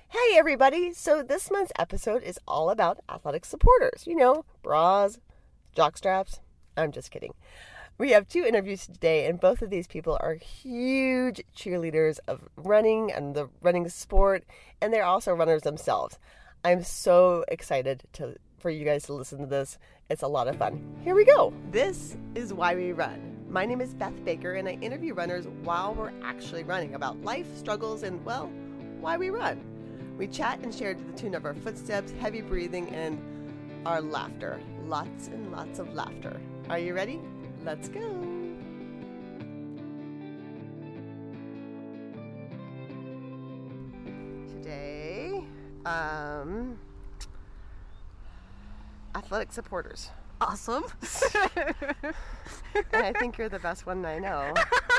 Hey everybody! So this month's episode is all about athletic supporters. You know, bras, jockstraps. I'm just kidding. We have 2 interviews today, and both of these people are huge cheerleaders of running and the running sport, and they're also runners themselves. I'm so excited for you guys to listen to this. It's a lot of fun. Here we go. This is Why We Run. My name is Beth Baker, and I interview runners while we're actually running about life, struggles, and, well, why we run. We chat and share to the tune of our footsteps, heavy breathing, and our laughter. Lots and lots of laughter. Are you ready? Let's go. Today, athletic supporters. Awesome. And I think you're the best one I know.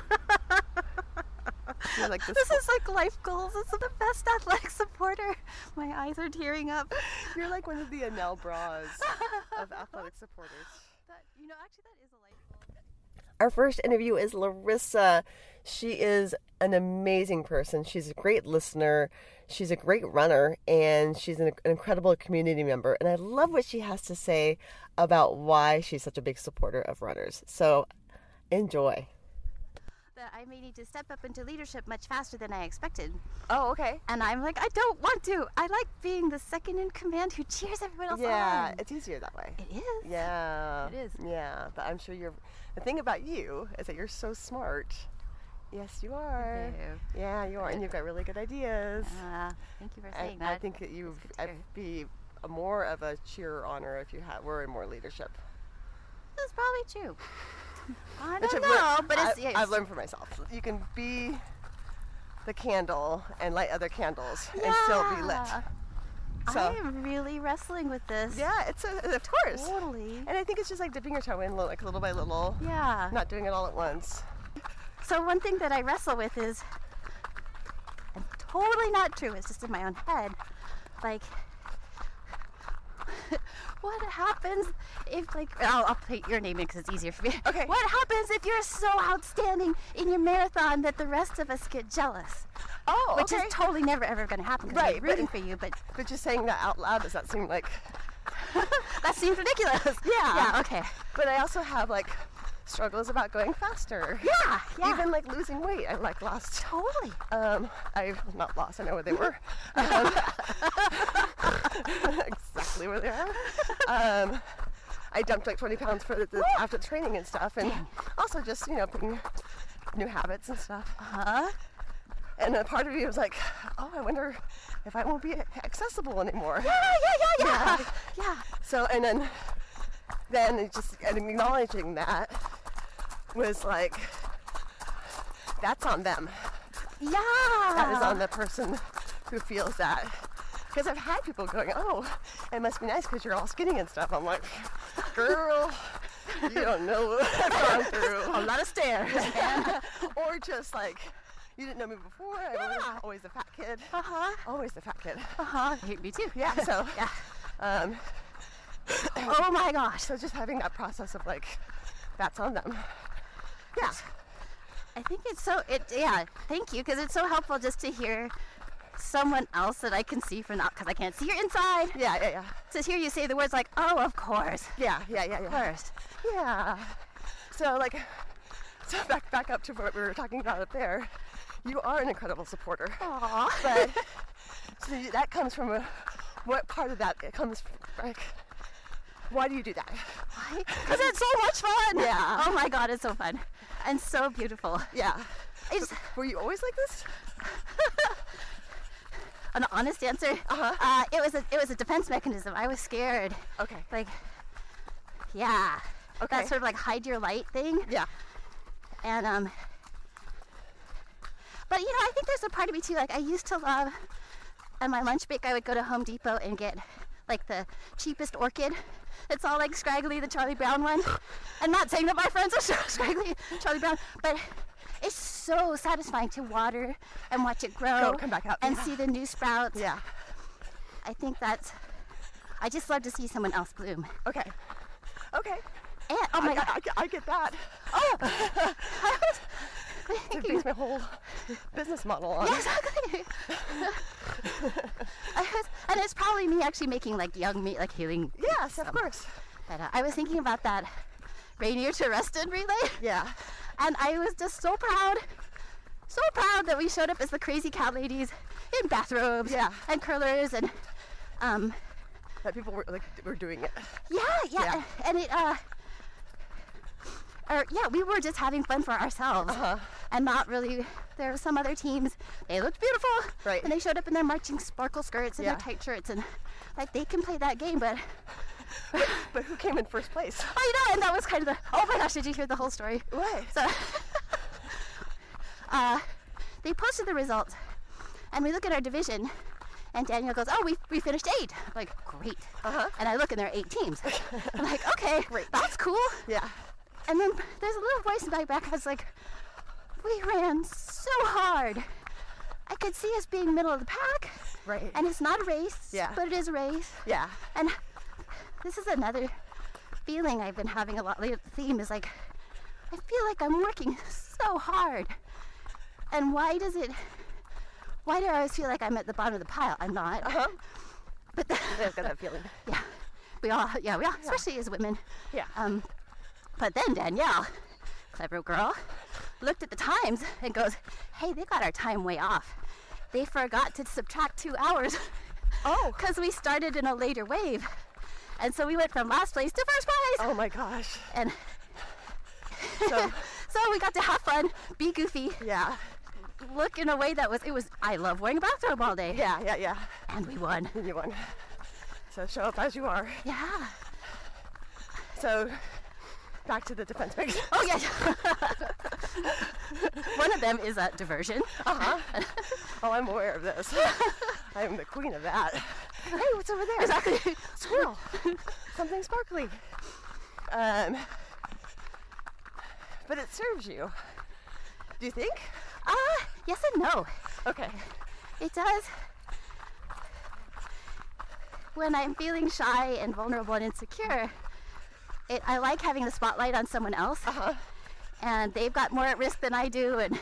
You're like This is like life goals. This is the best athletic supporter. My eyes are tearing up. You're like one of the Anel bras of athletic supporters. Actually that is a life goal. Our first interview is Larissa. She is an amazing person. She's a great listener. She's a great runner, and she's an incredible community member. And I love what she has to say about why she's such a big supporter of runners. So enjoy. That I may need to step up into leadership much faster than I expected. Oh, okay. And I'm like, I don't want to. I like being the second in command who cheers everyone else Yeah, on. it's easier that way. It is. Yeah. It is. Yeah, but I'm sure the thing about you is that you're so smart. Yes, you are. Thank you. Yeah, you are, and you've got really good ideas. Thank you for I saying that. I think that It's good to I'd hear. be more of a cheer honor if you were in more leadership. That's probably true. I Which don't I've know, learned- but it's I've learned for myself. You can be the candle and light other candles and still be lit. Yeah. So I'm really wrestling with this. yeah, of course. Totally. And I think it's just like dipping your toe in like little by little, Yeah. not doing it all at once. So one thing that I wrestle with is, and totally not true, it's just in my own head, like, what happens if, like, I'll put your name in because it's easier for me. Okay. What happens if you're so outstanding in your marathon that the rest of us get jealous? Oh, Which okay. is totally never ever going to happen because Right, I'm but- rooting for you, but But just saying that out loud, does that seem like... that seems ridiculous. Yeah. Yeah, okay. But I also have like struggles about going faster. Yeah, yeah. Even like losing weight, I like lost. Totally. I've not lost, I know where they were. Exactly where they are. I dumped like 20 pounds after training and stuff, and also just, putting new habits and stuff. Huh? And a part of me was like, oh, I wonder if I won't be accessible anymore. Yeah. So, and then it just, and acknowledging that was like, that's on them. Yeah. That is on the person who feels that. Because I've had people going, oh, it must be nice because you're all skinny and stuff. I'm like, girl, you don't know what I've gone through. A lot of stairs. Or just like, you didn't know me before. I was always the fat kid. Uh-huh. Always the fat kid. Uh-huh. Me too. Yeah, so, Yeah. Oh my gosh. so just having that process of like, that's on them. Yeah. I think it's thank you, because it's so helpful just to hear someone else that I can see from that, because I can't see your inside. Yeah. To hear you say the words like, oh, of course. Yeah. Of course. Yeah. So back up to what we were talking about up there. You are an incredible supporter. Aw. But so that comes from what part of that it comes from, like, why do you do that? Because it's so much fun. Yeah. Oh my God, it's so fun. And so beautiful. Yeah. It's Were you always like this? an honest answer. Uh-huh. It was a defense mechanism. I was scared. Okay. Like, yeah. Okay. That sort of like hide your light thing. Yeah. And but I think there's a part of me too, like I used to love, on my lunch break I would go to Home Depot and get like the cheapest orchid. It's all like scraggly, the Charlie Brown one. I'm not saying that my friends are so scraggly, Charlie Brown, but it's so satisfying to water and watch it grow, Come back up. and Yeah. see the new sprouts. Yeah. I think I just love to see someone else bloom. Okay. And, Oh my God. I get that. Oh, It makes my whole business model on. Yeah, exactly. And it's probably me actually making like young me, like healing. Yes, of course. But I was thinking about that Rainier to Reston relay. Yeah. And I was just so proud that we showed up as the crazy cat ladies in bathrobes and curlers and that people were doing it. Yeah. And it we were just having fun for ourselves and not really. There were some other teams. They looked beautiful, right? And they showed up in their marching sparkle skirts and their tight shirts, and like they can play that game, but who came in first place? Oh, and that was kind of the. Oh my gosh, did you hear the whole story? What? So, they posted the results, and we look at our division, and Danielle goes, "Oh, we finished 8." I'm like, great. And I look, and there are 8 teams. I'm like, okay, great. That's cool. Yeah. And then there's a little voice in my back. I was like, we ran so hard. I could see us being middle of the pack. Right. And it's not a race, but it is a race. Yeah. And this is another feeling I've been having a lot lately. The theme is like, I feel like I'm working so hard. And why do I always feel like I'm at the bottom of the pile? I'm not. But I've got that feeling. Yeah. We all, especially as women. Yeah. But then Danielle, clever girl, looked at the times and goes, hey, they got our time way off. They forgot to subtract 2 hours. Oh. Because we started in a later wave. And so we went from last place to first place. Oh my gosh. And so we got to have fun, be goofy. Yeah. Look in a way that I love wearing a bathrobe all day. Yeah. And we won. And you won. So show up as you are. Yeah. So back to the defense mix. Oh, yeah. One of them is a diversion. Oh, I'm aware of this. I am the queen of that. Hey, what's over there? Exactly. Squirrel. Something sparkly. But it serves you. Do you think? Yes and no. Okay. It does. When I'm feeling shy and vulnerable and insecure, I like having the spotlight on someone else. And they've got more at risk than I do. And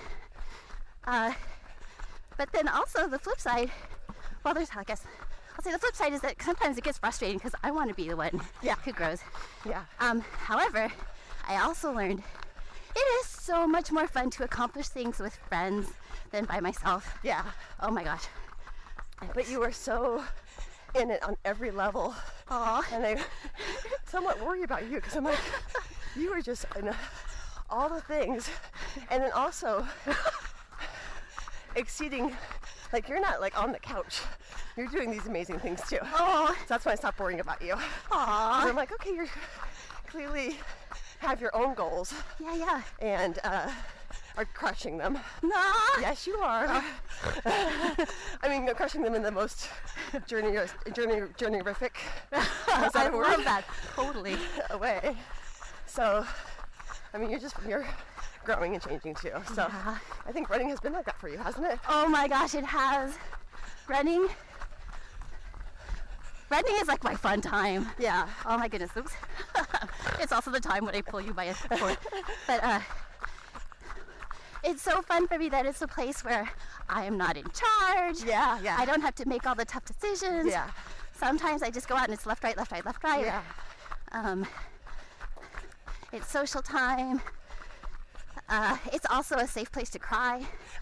but then also the flip side, well, there's, I guess, I'll say the flip side is that sometimes it gets frustrating because I want to be the one who grows. Yeah. However, I also learned it is so much more fun to accomplish things with friends than by myself. Yeah. Oh my gosh. But you were so in it on every level. Aw. And I somewhat worry about you because I'm like, you were just in all the things. And then also exceeding, like you're not like on the couch. You're doing these amazing things too. Oh. So that's why I stopped worrying about you. Aw. I'm like, okay, you're clearly have your own goals. Yeah. And are crushing them. No. Yes, you are. I mean, crushing them in the most journey-rific. I love that. Totally. Way. So, I mean, you're growing and changing too. So, I think running has been like that for you, hasn't it? Oh my gosh, it has. Running is like my fun time. Yeah. Oh my goodness. Oops. It's also the time when I pull you by a cord. But it's so fun for me that it's a place where I am not in charge. Yeah. I don't have to make all the tough decisions. Yeah. Sometimes I just go out and it's left, right, left, right, left, right. Yeah. It's social time. It's also a safe place to cry.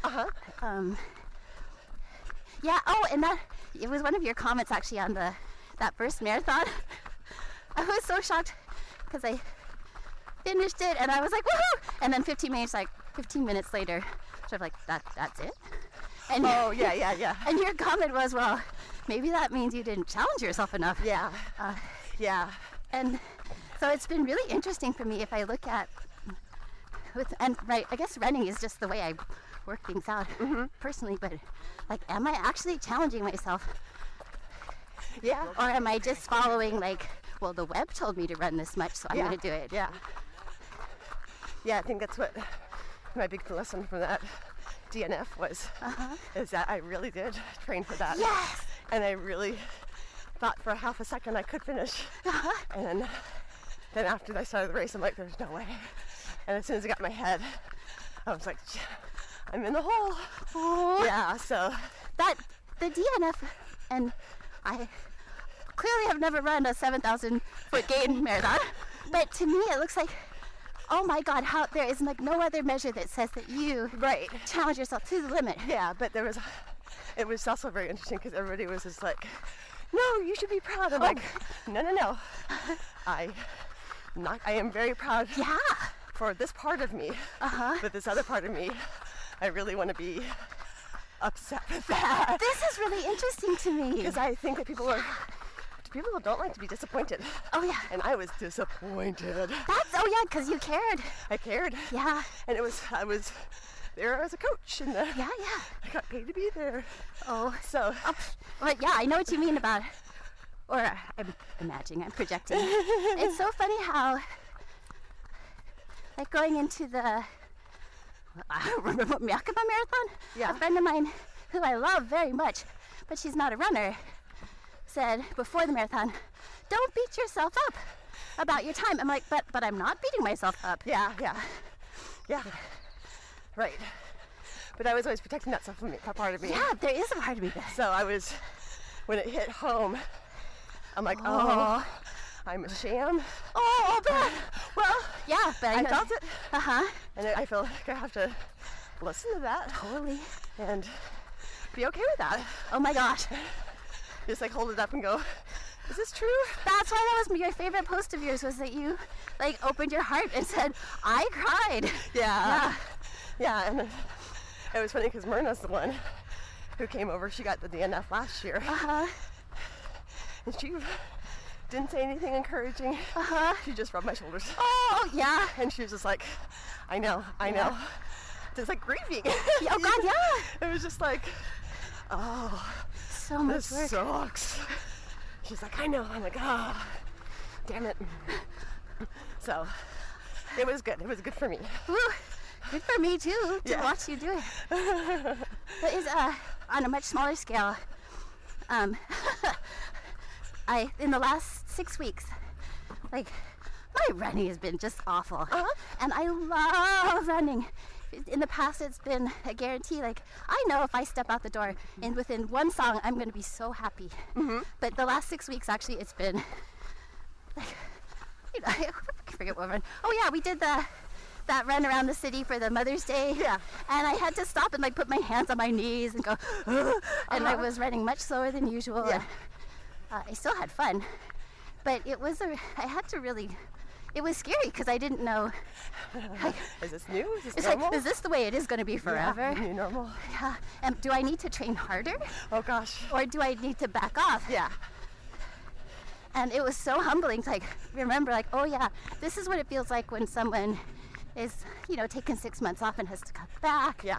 Yeah. Oh, and it was one of your comments actually on that first marathon. I was so shocked because I finished it and I was like, woohoo! And then 15 minutes later, sort of like, that's it? And yeah. And your comment was, well, maybe that means you didn't challenge yourself enough. Yeah. Yeah. And so it's been really interesting for me if I look at, I guess running is just the way I work things out personally, but like, am I actually challenging myself? Yeah. Or am I just following like, well, the web told me to run this much, so I'm going to do it. Yeah. Yeah, I think that's what my big lesson from that DNF was, is that I really did train for that. Yes! And I really thought for a half a second I could finish. And then after I started the race, I'm like, there's no way. And as soon as I got in my head, I was like, I'm in the hole. Oh. Yeah, so. That, the DNF, and I clearly have never run a 7,000-foot gain marathon, but to me it looks like, oh my God, how there is like no other measure that says that you Right. challenge yourself to the limit. Yeah, but it was also very interesting because everybody was just like, no, you should be proud. I'm like, no. I am very proud Yeah. for this part of me. But this other part of me, I really want to be upset with that. This is really interesting to me. Because I think that people don't like to be disappointed. Oh yeah. And I was disappointed. Oh yeah, because you cared. I cared. Yeah. And I was there as a coach, and Yeah. I got paid to be there. Oh. So But yeah, I know what you mean about, or I'm imagining, I'm projecting. It's so funny how, like going into the, I don't remember what Yakima Marathon? Yeah. A friend of mine who I love very much, but she's not a runner, said before the marathon, don't beat yourself up about your time. I'm like, but I'm not beating myself up. yeah. Right. But I was always protecting that stuff from me, that part of me. Yeah, there is a part of me that. So I was, when it hit home, I'm like, oh, I'm a sham. Oh, but, Well, yeah, but I felt it, Uh-huh. and I feel like I have to listen to that Totally. and be okay with that. Oh my gosh. Just like hold it up and go, is this true? That's why that was your favorite post of yours, was that you like opened your heart and said, I cried. Yeah, and it was funny because Myrna's the one who came over. She got the DNF last year. And she didn't say anything encouraging. She just rubbed my shoulders. Oh, yeah. And she was just like, I know. Just like grieving. Oh, God, yeah. It was just like, oh, So much this work. sucks. She's like, I know. I'm like, oh, damn it. So it was good. It was good for me. Woo. Good for me, too, to Yeah. watch you do it. But it's on a much smaller scale. In the last 6 weeks, like, my running has been just awful. And I love running. In the past, it's been a guarantee. Like, I know if I step out the door and within one song, I'm going to be so happy. But the last 6 weeks, actually, it's been, like, I forget what run. Oh, yeah, we did that run around the city for the Mother's Day. Yeah. And I had to stop and, like, put my hands on my knees and go, and I was running much slower than usual. Yeah. And, I still had fun. But it was it was scary because I didn't know. Is this new? Is this It's normal? like, is this the way it is going to be forever? Yeah, new normal. Yeah. And do I need to train harder, Oh gosh. or do I need to back off? Yeah. And it was so humbling to, like, remember, like, oh yeah, this is what it feels like when someone is, taking 6 months off and has to cut back. Yeah.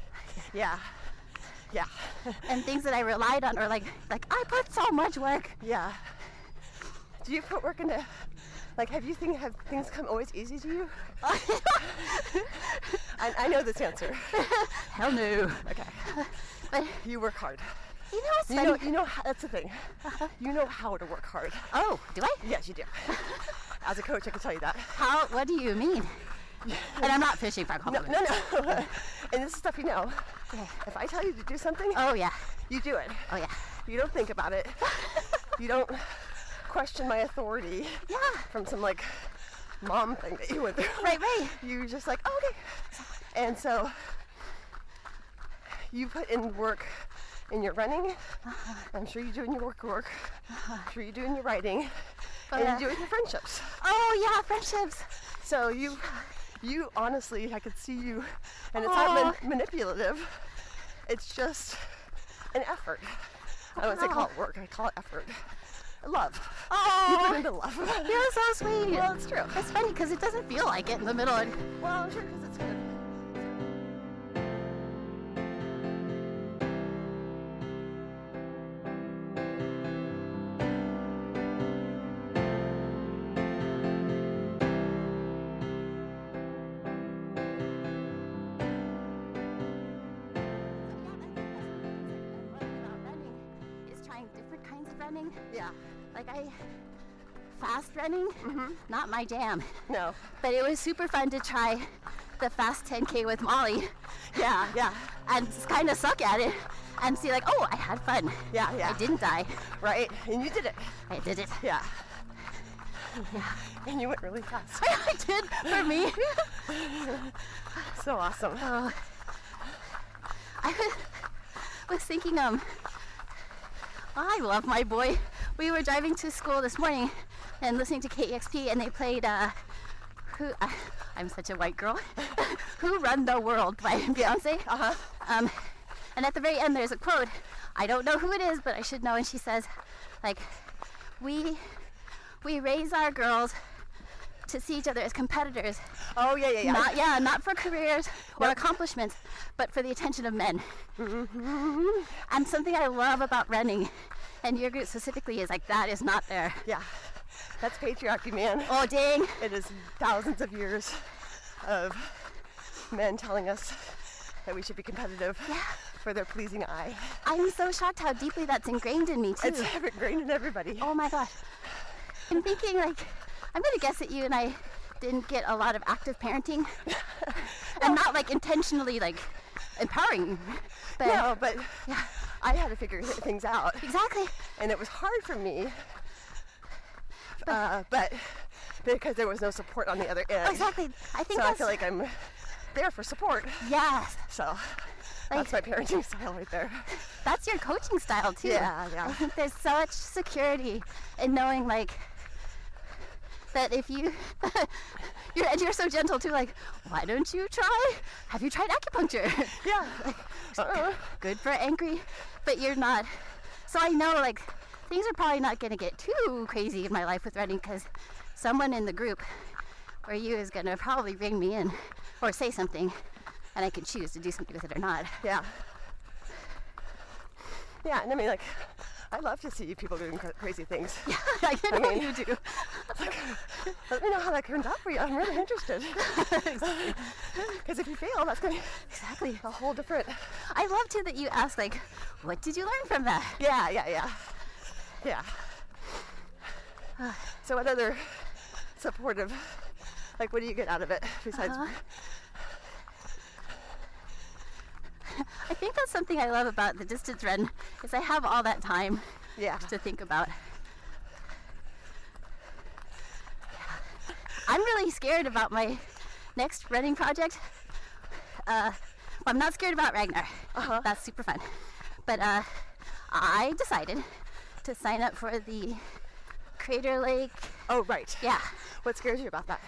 And things that I relied on, or like I put so much work. Yeah. Do you put work into, like, have things come always easy to you? I know this answer. Hell no. Okay. But You work hard. it's funny. You know that's the thing. You know how to work hard. Oh, do I? Yes, you do. As a coach, I can tell you that. How? What do you mean? And I'm not fishing for No, compliments. no. And this is stuff you know. If I tell you to do something, Oh yeah. you do it. Oh yeah. You don't think about it. You don't question my authority Yeah. from some, like, mom thing that you went through. Right. You just like, oh, okay. And so you put in work in your running. I'm sure you do in your work. I'm sure you do in your writing. And you do it in your friendships. Oh yeah, friendships. So you honestly, I could see you, and it's not manipulative. It's just an effort. I wouldn't say call it work. I call it effort. Love. You put Oh, into love. you're so sweet. Well, it's true. It's funny because it doesn't feel like it in the middle. Well, I'm sure because it's good. Running, Yeah. like fast running, not my jam. No. But it was super fun to try the fast 10K with Molly Yeah. and kind of suck at it and see like, oh, I had fun. Yeah. I didn't die. Right? And you did it. I did it. Yeah. And you went really fast. I did, for me. So awesome. Oh. I was thinking, I love my boy. We were driving to school this morning and listening to KEXP, and they played, I'm such a white girl, Who Run the World by Beyonce. And at the very end there's a quote. I don't know who it is, but I should know, and she says, like, we raise our girls to see each other as competitors. Oh, yeah. Not for careers or accomplishments, but for the attention of men. And something I love about running, and your group specifically, is like, that is not there. Yeah. That's patriarchy, man. Oh, dang. It is thousands of years of men telling us that we should be competitive for their pleasing eye. I'm so shocked how deeply that's ingrained in me, too. It's ingrained in everybody. Oh my gosh. I'm thinking, like, I'm going to guess that you and I didn't get a lot of active parenting. And not, like, intentionally, like, empowering. But, No, but yeah, I had to figure things out. exactly. And it was hard for me, but because there was no support on the other end. Exactly. I think So I that's, feel like I'm there for support. yes, So that's my parenting style right there. that's your coaching style, too. Yeah. I think there's so much security in knowing, like, that if you, you're so gentle too, like, why don't you try? Have you tried acupuncture? Yeah. Good for angry, but you're not. So I know, like, things are probably not going to get too crazy in my life with running, because someone in the group or you is going to probably bring me in or say something, and I can choose to do something with it or not. Yeah. Yeah, and I mean, like, I love to see people doing crazy things. I know mean- you do. Let me know how that turns out for you. I'm really interested. Because if you fail, that's going to be Exactly. a whole different... I love too that you ask, like, what did you learn from that? Yeah. So what other supportive, like, what do you get out of it besides... I think that's something I love about the distance run, is I have all that time Yeah. to think about. I'm really scared about my next running project. I'm not scared about Ragnar. That's super fun. But I decided to sign up for the Crater Lake. Oh, right. Yeah. What scares you about that?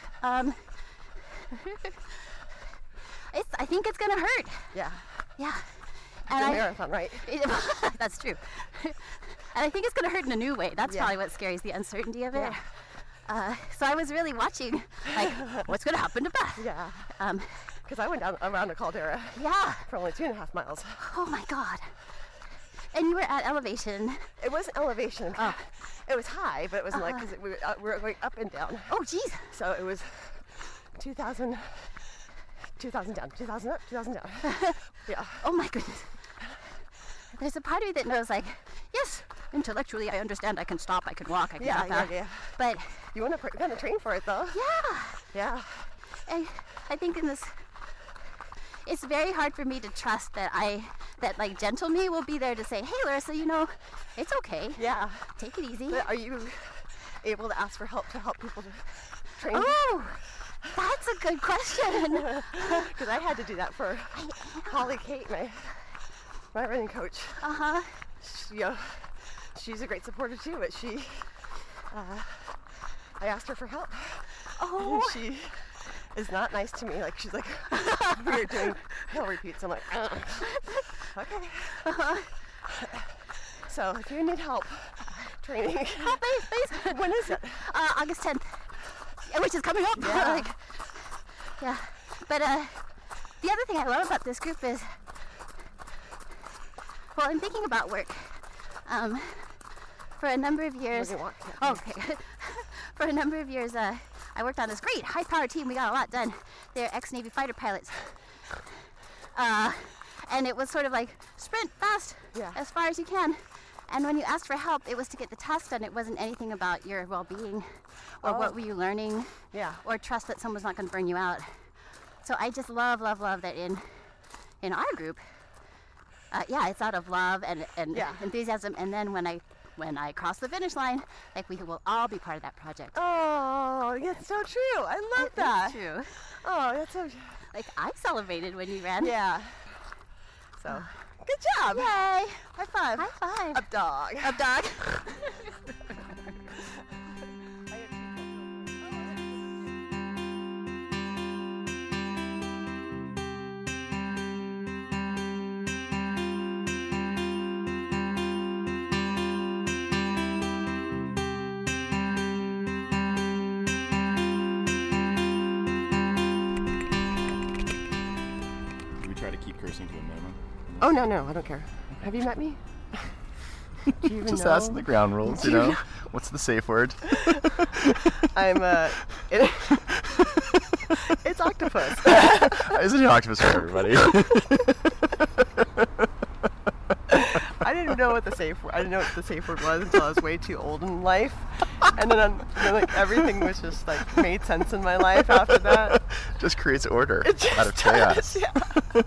I think it's gonna hurt. Yeah. Yeah. The And marathon, right? that's true. And I think it's gonna hurt in a new way. That's Yeah. probably what scares, the uncertainty of it. Yeah. So I was really watching, like, what's gonna happen to Beth? Yeah. Um, Because I went down around the caldera yeah. for only 2.5 miles. Oh my God. And you were at elevation. It wasn't elevation. Oh. It was high, but it wasn't like, because we were going up and down. Oh, geez. So it was 2,000 down, 2,000 up, 2,000 down. Yeah. Oh my goodness. There's a part of me that knows, like, yes, intellectually I understand I can stop, I can walk, I can Yeah, jump out. yeah. But You want to train for it, though. yeah, Yeah. I think in this, it's very hard for me to trust that like gentle me will be there to say, hey Larissa, you know, it's okay. Yeah. Take it easy. But are you able to ask for help to help people to train? Oh, that's a good question. Because I had to do that for Holly Kate, my running coach. Uh-huh. She's a great supporter too, but I asked her for help. Oh. And she is not nice to me. Like, she's like, we're doing hill repeats. I'm like, okay. So if you need help training, Help me, please. when is it? August 10th, which is coming up. Yeah. Yeah. But the other thing I love about this group is, well, I'm thinking about work. For a number of years. Let me walk. Okay. For a number of years, I worked on this great high-power team. We got a lot done. They're ex-Navy fighter pilots. And it was sort of like, sprint fast, Yeah. as far as you can. And when you asked for help, it was to get the task done. It wasn't anything about your well-being or what were you learning Yeah. or trust that someone's not going to burn you out. So I just love that in our group, it's out of love and enthusiasm. And then when I cross the finish line, like we will all be part of that project. Oh, that's so true. I love that. True. Oh, that's so. Like I celebrated when you ran. Yeah. So, good job. Yay! High five. High five. Up dog. Up dog. Try to keep cursing to a minimum. Oh, no, I don't care. Have you met me? Do you even Just know? asking the ground rules, you know? What's the safe word? I'm, it's octopus. Isn't it octopus for everybody? I didn't know what the safe word. I didn't know what the safe word was until I was way too old in life, and then like everything was just like made sense in my life after that. Just creates order It just out of chaos. does, yeah.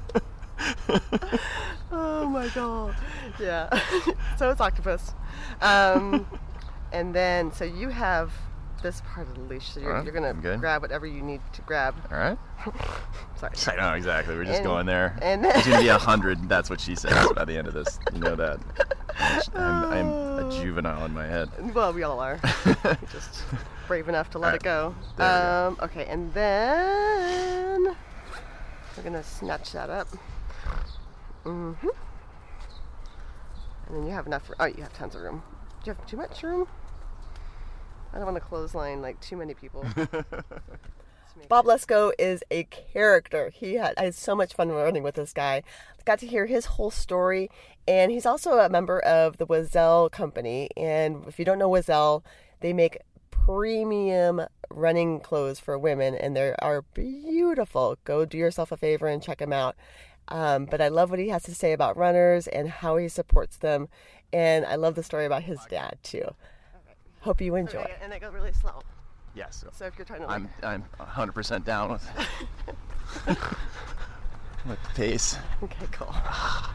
Oh my god. Yeah. So it's octopus, and then so you have this part of the leash. So you're Alright, gonna I'm good. grab whatever you need to grab. All right. Sorry. I know exactly. We're just And- going there. and- It's gonna be 100. That's what she says by the end of this. You know that. I'm a juvenile in my head. Well, we all are. You're just brave enough to let it go. There we Okay, and then we're gonna snatch that up. And then you have enough. Oh, you have tons of room. Do you have too much room? I don't want to clothesline like too many people. Bob Lesko is a character. I had so much fun running with this guy. Got to hear his whole story, and he's also a member of the Wazelle company. And if you don't know Wazelle, they make premium running clothes for women, and they are beautiful. Go do yourself a favor and check them out. But I love what he has to say about runners and how he supports them, and I love the story about his dad too. Hope you enjoy. And I go really slow. Yes. So if you're trying to, I'm 100% down with with the pace. Okay, cool. I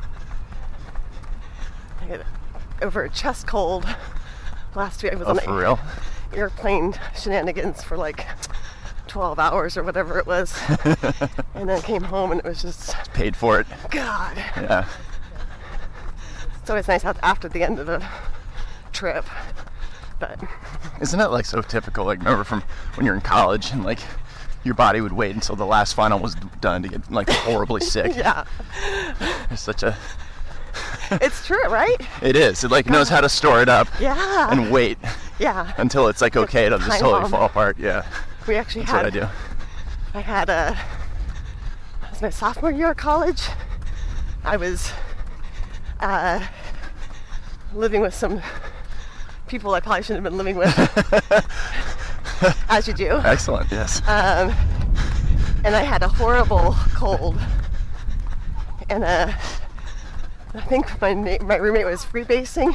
got over a chest cold last week. I was on For real? airplane shenanigans for like 12 hours or whatever it was, and then came home and it was just Paid for it. God. Yeah. It's always nice after the end of the trip, but Isn't that like so typical? Like, remember from when you're in college and like your body would wait until the last final was done to get like horribly sick. yeah, It's such a. it's true, right? It is. It like knows how to store it up. Yeah. And wait Yeah. until it's like okay, it'll just Time totally bomb. fall apart. Yeah. We actually That's had. what I do. I had it was my sophomore year of college. I was living with some people I probably shouldn't have been living with, as you do. Excellent. Yes. And I had a horrible cold. And I think my roommate was freebasing.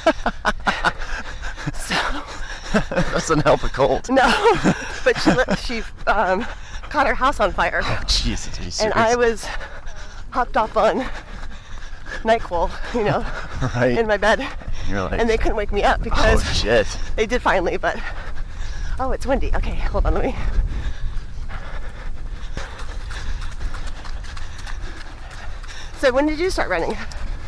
Doesn't help a cold. No, but she caught her house on fire. Jesus. Are you serious? And I was hopped up on NyQuil, right. in my bed. You're like, And they couldn't wake me up because oh shit. they did finally, but oh, it's windy. Okay, hold on, let me. So when did you start running?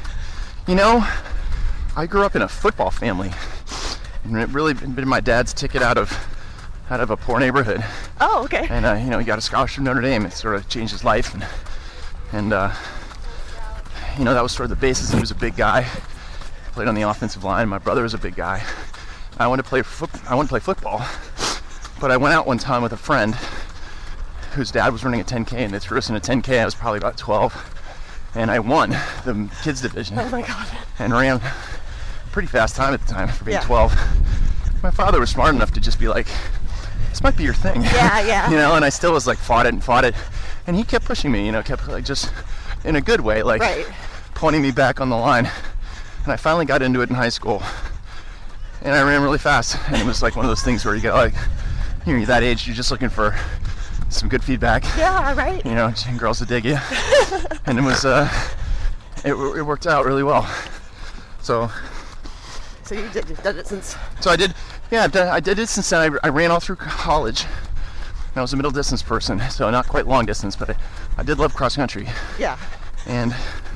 I grew up in a football family, and it really been my dad's ticket out of a poor neighborhood. Oh, okay. And he got a scholarship from Notre Dame. It sort of changed his life, and that was sort of the basis. He was a big guy, played on the offensive line. My brother was a big guy. I wanted to play football, but I went out one time with a friend whose dad was running a 10K, and they threw us in a 10K. I was probably about 12, and I won the kids division. Oh my God. And ran a pretty fast time at the time for being Yeah. 12. My father was smart enough to just be like, this might be your thing. Yeah, yeah. And I still was like, fought it. And he kept pushing me, kept like just in a good way, like Right. pointing me back on the line. And I finally got into it in high school. And I ran really fast. And it was like one of those things where you go like, you're that age, you're just looking for some good feedback. Yeah, right. You know, girls that dig you. And it was, it worked out really well. So you've done it since. So I did it since then. I ran all through college. I was a middle distance person, so not quite long distance, but I did love cross country. Yeah. And,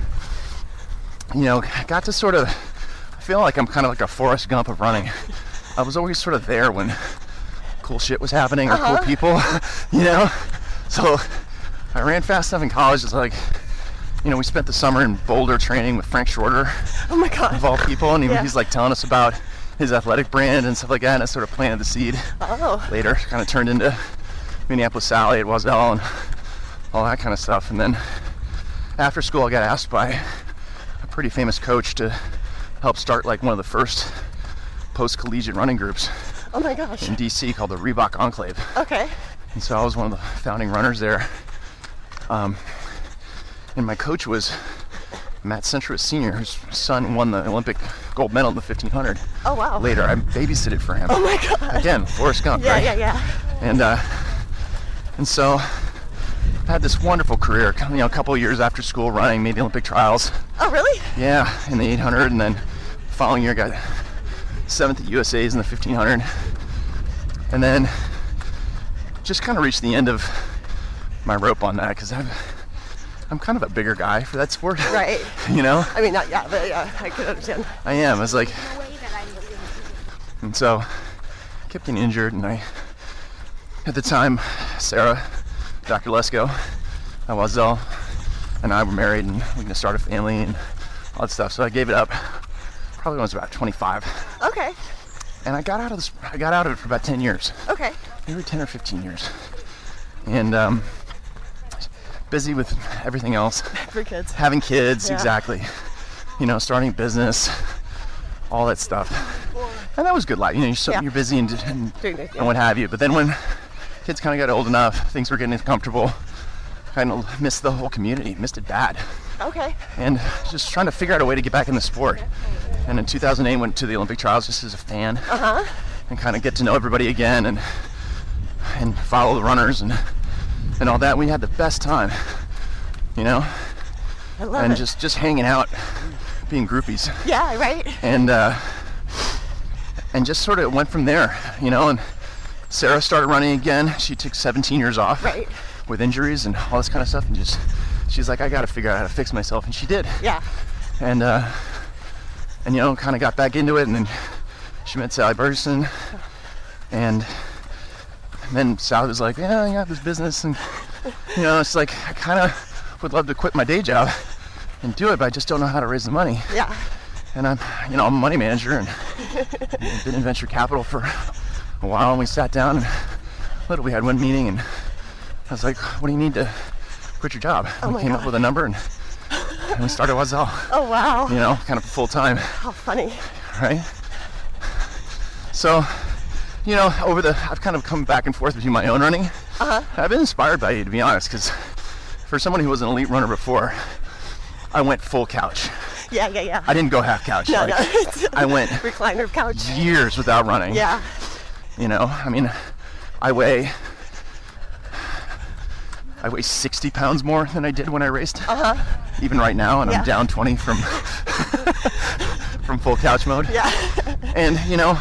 you know, I got to sort of, I feel like I'm kind of like a Forrest Gump of running. I was always sort of there when cool shit was happening or cool people, you know? So I ran fast enough in college. It's like, you know, we spent the summer in Boulder training with Frank Shorter. Oh my God. Of all people, and he's like telling us about his athletic brand and stuff like that, and I sort of planted the seed. Later, kind of turned into Minneapolis Sally at Oiselle and all that kind of stuff. And then after school, I got asked by a pretty famous coach to help start like one of the first post-collegiate running groups. Oh my gosh. In DC called the Reebok Enclave. Okay. And so I was one of the founding runners there. And my coach was Matt Centrowitz Sr., whose son won the Olympic gold medal in the 1500. Oh wow. Later, I babysitted for him. Oh my God. Again, Forrest Gump, right? Yeah. And so I had this wonderful career, you know, a couple of years after school running, made the Olympic trials. Oh really? Yeah, in the 800, and then the following year got 7th at USA's in the 1500. And then just kind of reached the end of my rope on that, because I'm kind of a bigger guy for that sport. Right. You know? I mean, not yeah, but yeah, I can understand. I am. I was like, and so I kept getting injured, and at the time, Sarah, Dr. Lesko, at Oiselle, and I were married, and we were going to start a family and all that stuff. So I gave it up probably when I was about 25. Okay. And I got out of it for about 10 years. Okay. Maybe 10 or 15 years. And busy with everything else. For kids. Having kids, Yeah. exactly. You know, starting a business, all that stuff. And that was good life. You know, you're busy and what have you. But then when kids kind of got old enough, things were getting comfortable, kind of missed the whole community, missed it bad. Okay. And just trying to figure out a way to get back in the sport. And in 2008, went to the Olympic trials just as a fan. And kind of get to know everybody again and follow the runners and all that. We had the best time, you know? I love and it. just hanging out, being groupies. Yeah, right. And just sort of went from there, you know? And Sarah started running again. She took 17 years off. Right. With injuries and all this kind of stuff, and she's like, I got to figure out how to fix myself, and she did. Yeah. And you know, kind of got back into it, and then she met Sally Bergeson, and then Sally was like, yeah, I got this business, and you know, it's like I kind of would love to quit my day job and do it, but I just don't know how to raise the money. Yeah. And I'm a money manager, and I've been in venture capital for a while, and we sat down and we had one meeting, and I was like, what do you need to quit your job? And we came up with a number, and we started Oiselle. Oh wow. You know, kind of full time. How funny. Right? So, you know, I've kind of come back and forth between my own running. I've been inspired by you, to be honest, because for someone who was an elite runner before, I went full couch. Yeah. I didn't go half couch. No. I went recliner couch. Years without running. Yeah. You know, I mean, I weigh 60 pounds more than I did when I raced. Even right now, and I'm down 20 from full couch mode. Yeah. And you know,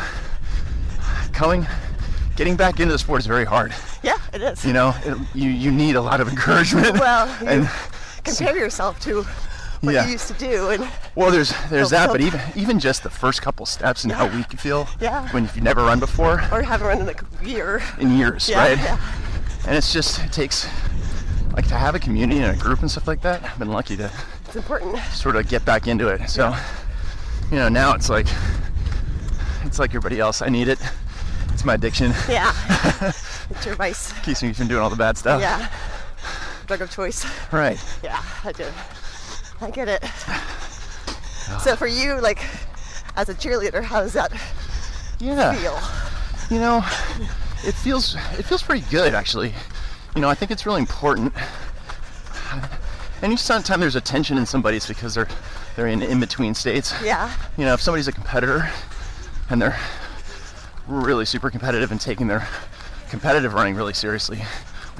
getting back into the sport is very hard. Yeah, it is. You know, you need a lot of encouragement. Well, you and compare yourself to what you used to do, and well, there's that, but even just the first couple steps and how weak you feel when you've never run before, or haven't run in like a year. In years, right? Yeah. And it takes like to have a community and a group and stuff like that. I've been lucky to. It's important. Sort of get back into it. So, you know, now it's like everybody else. I need it. It's my addiction. Yeah. It's your vice. Keeps me from doing all the bad stuff. Yeah. Drug of choice. Right. Yeah, I do. I get it. So for you, like, as a cheerleader, how does that feel? You know, it feels pretty good, actually. You know, I think it's really important. And sometimes there's a tension in somebody, it's because they're in in-between states. Yeah. You know, if somebody's a competitor and they're really super competitive and taking their competitive running really seriously,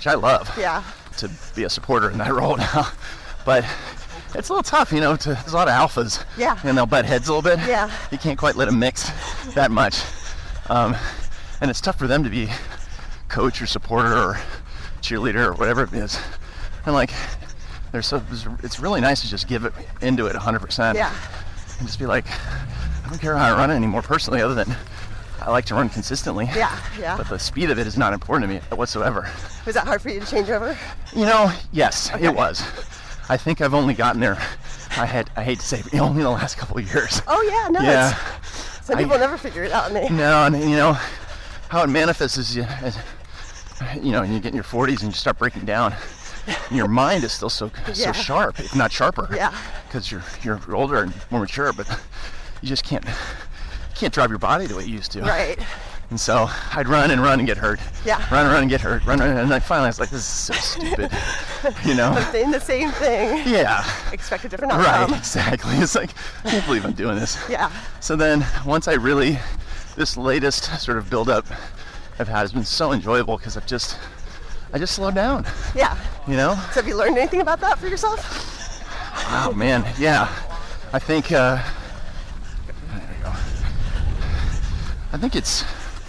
which I love. Yeah. To be a supporter in that role now. But it's a little tough, you know, there's a lot of alphas. Yeah. And they'll butt heads a little bit. Yeah. You can't quite let them mix that much. And it's tough for them to be coach or supporter or cheerleader or whatever it is. And like, it's really nice to just give it into it 100%. Yeah. And just be like, I don't care how I run it anymore personally, other than I like to run consistently. Yeah, yeah. But the speed of it is not important to me whatsoever. Was that hard for you to change over? You know, yes, Okay. it was. I think I've only gotten there, I hate to say, only in the last couple of years. Oh yeah, no. Yeah. Some people never figure it out, and they. No, and you know, how it manifests is, you know, and you get in your 40s and you start breaking down. And your mind is still so Yeah. sharp, if not sharper. Yeah. Because you're older and more mature, but you just can't drive your body the way you used to. Right. And so I'd run and get hurt. Yeah. Run and get hurt. Run, and then finally I was like, this is so stupid. You know? But saying the same thing. Yeah. Expect a different outcome. Right, exactly. It's like, I can't believe I'm doing this. Yeah. So then once this latest sort of build up I've had has been so enjoyable because I just slowed down, Yeah. you know? So have you learned anything about that for yourself? Oh man, yeah. I think, there we go. I think it's,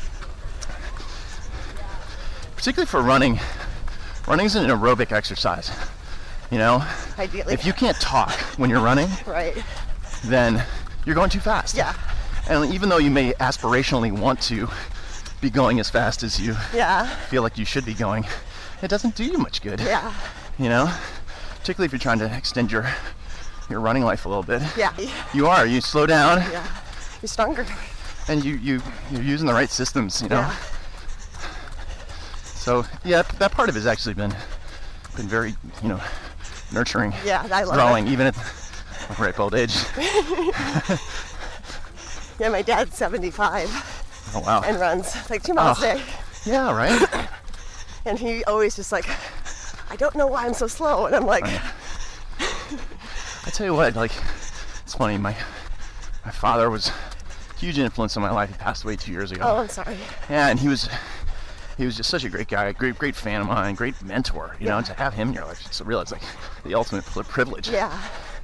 particularly for running is an aerobic exercise, you know? Ideally. If you can't talk when you're running, Right. then you're going too fast. Yeah. And even though you may aspirationally want to be going as fast as you Yeah. feel like you should be going, it doesn't do you much good. Yeah. You know? Particularly if you're trying to extend your running life a little bit. Yeah. You slow down Yeah. You're stronger. and you're using the right systems, you know? Yeah. So yeah, that part of it has actually been very, you know, nurturing. Yeah, I love growing, it. even at ripe old age. Yeah, my dad's 75 Oh wow. and runs like 2 miles Oh. a day. Yeah, right? And he always just like, I don't know why I'm so slow. And I'm like, I tell you what, like, it's funny, my father was a huge influence on my life. He passed away 2 years ago. oh, I'm sorry. Yeah, and he was just such a great guy, great fan of mine, great mentor, you know, and to have him in your life, just to realize, like, the ultimate privilege. Yeah.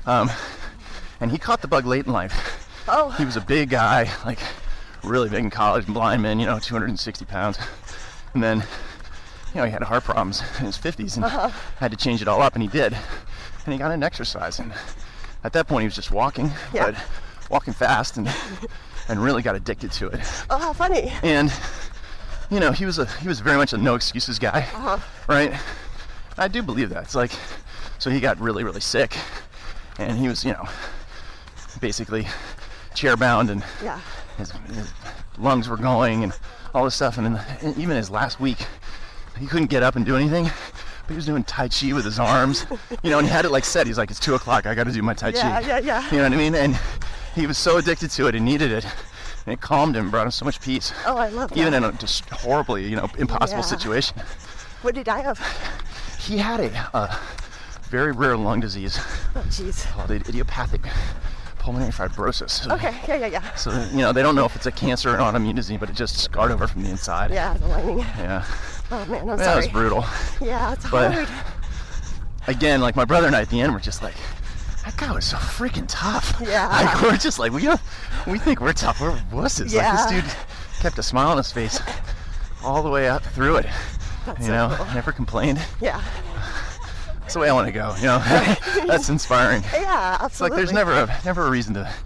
And he caught the bug late in life. Oh. He was a big guy, like, really big in college, blind man, you know, 260 pounds. And then, you know, he had heart problems in his 50s and had to change it all up, and he did. And he got into exercise, and at that point he was just walking, Yeah. but walking fast, and really got addicted to it. Oh, how funny. And you know, he was very much a no excuses guy, right? I do believe that. It's like, so he got really, really sick, and he was, you know, basically chair bound, and Yeah. his lungs were going, and all this stuff. And even his last week, he couldn't get up and do anything, but he was doing Tai Chi with his arms, you know, and he had it like set. He's like, it's 2:00, I got to do my Tai Chi. Yeah. You know what I mean? And he was so addicted to it, he needed it. And it calmed him, brought him so much peace. Oh, I love that. Even in a just horribly, you know, impossible Yeah. situation. What did he die of? He had a very rare lung disease Oh, jeez. called idiopathic pulmonary fibrosis. So, Okay. Yeah. So, you know, they don't know if it's a cancer or an autoimmune disease, but it just scarred over from the inside. Yeah, the lining. Yeah. Oh, man, I'm That sorry. was brutal. Yeah, it's But- hard. Again, like my brother and I at the end were just like, that guy was so freaking tough. Yeah. Like, we're just like, we think we're tough. We're wusses. Yeah. Like, this dude kept a smile on his face all the way up through it. That's You so know, cool. never complained. Yeah. That's the way I want to go, you know. That's inspiring. Yeah, It's like absolutely. there's never a reason to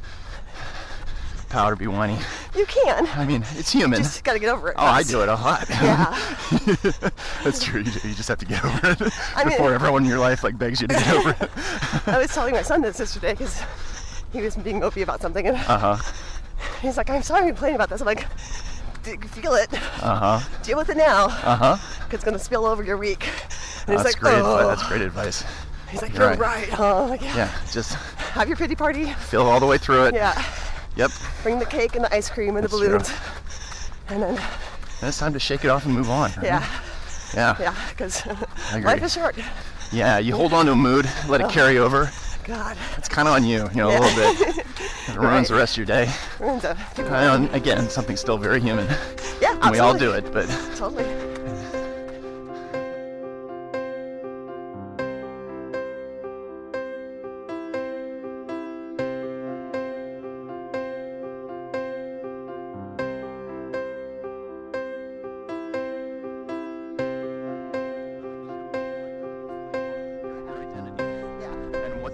pout or be whiny. You can. I mean, it's human. Just gotta get over it. Oh, I first. do it a lot. Yeah. That's true. You just have to get over it I mean- before everyone in your life like begs you to get over it. I was telling my son this yesterday because he was being mopey about something, and he's like, "I'm sorry I'm complaining about this." I'm like, "Feel it. Deal with it now. Cause it's gonna spill over your week." And he's That's like, great. "Oh." That's great advice. He's like, You're "You're right, huh?" I'm like, Yeah, just Have your pity party. feel all the way through it. Yeah. Yep. Bring the cake and the ice cream and That's the true. balloons. And then, And it's time to shake it off and move on. Right? yeah, Yeah. because agree. life is short. Yeah. You hold on to a mood, let it carry over. God. It's kind of on you, you know, a little bit. It ruins the rest of your day. Ruins it. And again, something still very human. Yeah, And we all absolutely. do it, but Totally.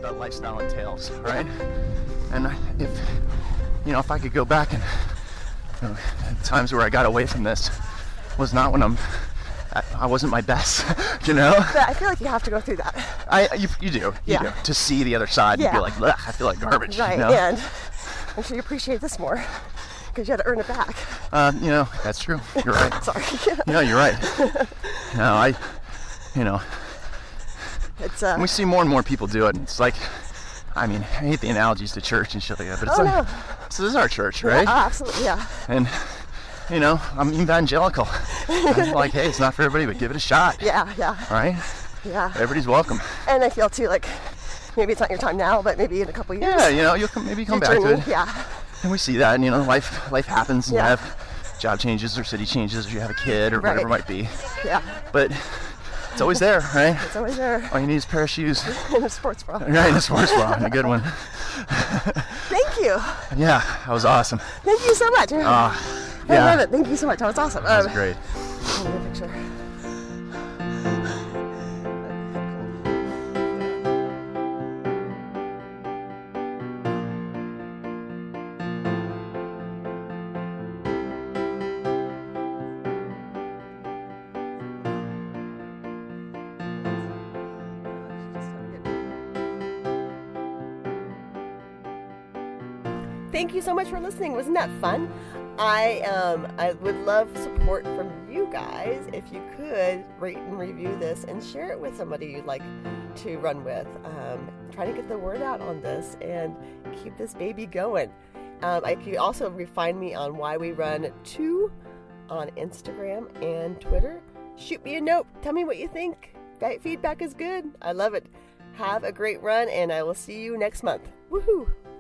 the lifestyle entails, right? And if I could go back and times where I got away from this was not when I wasn't my best, But I feel like you have to go through that. You do Yeah. to see the other side and be Yeah. like, ugh, I feel like garbage. Right, and I'm sure you appreciate this more because you had to earn it back. That's true. You're right. Sorry. No, you're right. No, It's we see more and more people do it, and it's like, I hate the analogies to church and shit like that, but it's no. so this is our church, right? Oh, absolutely, yeah. And I'm evangelical. I'm like, hey, it's not for everybody, but give it a shot. Yeah. Right? Yeah. Everybody's welcome. And I feel too like maybe it's not your time now, but maybe in a couple years. Yeah, you'll maybe come your back to journey, it. Yeah. And we see that, and life happens, and Yeah. you have job changes or city changes, or you have a kid or Right. whatever it might be. Yeah. But it's always there, right? It's always there All you need is a pair of shoes. in a sports bra. Right, in a sports bra, and a good one. Thank you. Yeah, that was awesome. Thank you so much. I Yeah, love it. Thank you so much. That was awesome. that was great. Let me get a picture. Thank you so much for listening. Wasn't that fun? I would love support from you guys. If you could rate and review this and share it with somebody you'd like to run with. Try to get the word out on this and keep this baby going. You can also find me on Why We Run 2 on Instagram and Twitter. Shoot me a note. Tell me what you think. That feedback is good. I love it. Have a great run, and I will see you next month. Woohoo!